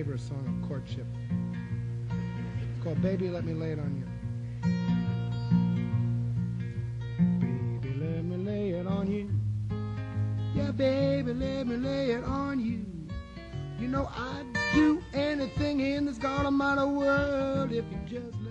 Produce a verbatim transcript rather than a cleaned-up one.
favorite song of courtship. It's called Baby, Let Me Lay It On You. Baby, let me lay it on you. Yeah, baby, let me lay it on you. You know I'd do anything in this God Almighty world if you just